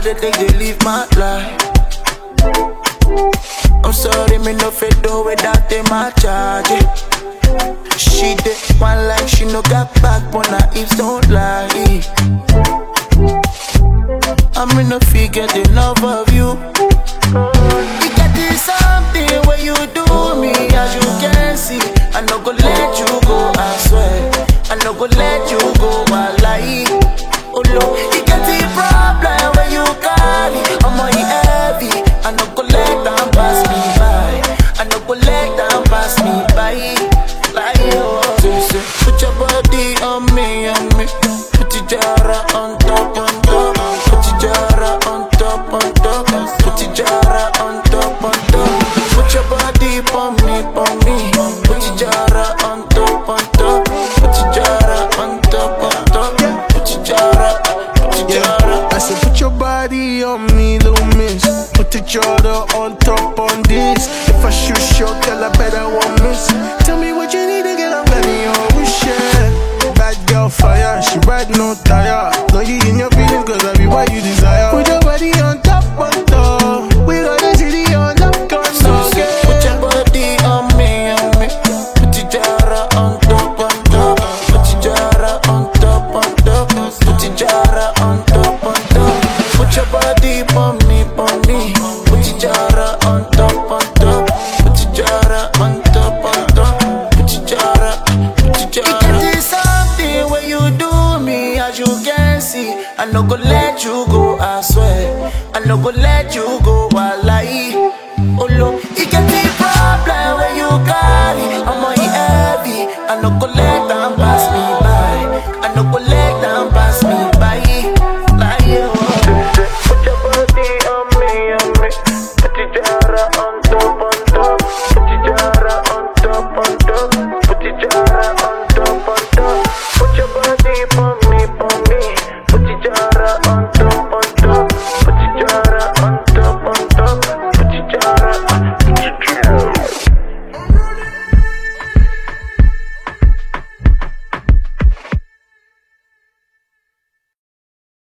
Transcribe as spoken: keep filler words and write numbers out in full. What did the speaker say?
they take they live my life. I'm sorry, me no fit do without them my charge. Yeah. She did one like she no got back, but her hips don't lie. I'm in no figure the love of you. You got this something where you do me, as you can see. I no go let you go, I swear. I no go let you go, I lie. Oh no, you got the problem where you carry. I'm on heavy. I no go let them pass me by. I no go let them pass me by. Like oh, put your body on me, on me. Put your jara on top, on top. Put your jara on top, on top. Put your jara on top, on top. Put your body on me, on me. Put your jara on top, on top. Put your jara on top, on top. Put your jara, put your jara. I said put your body on me, little miss. Put your jara on top on this. If I shoot short, tell her better won't miss. Tell me what you need to get up, let me always share. Bad girl fire, she ride no tire. Know you in your feelings, cause I be what you desire. Put your body on top, on top. We got the city on lock, on so say, put your body on me, on me. Put your jara on top, on top. Put your jara on top, on top. Put your jara on top, on top. Put your body on me, on me. Put your jara on top, on top. Put your jara on top, on top. Put your jara, put your jara. It is something where you do me, as you can see. I no go let you go, I swear. I no go let you go, I lie. Oh no, you get the problem where you carry. I'm on heavy. I no go let them pass me by. I no go let them pass me by.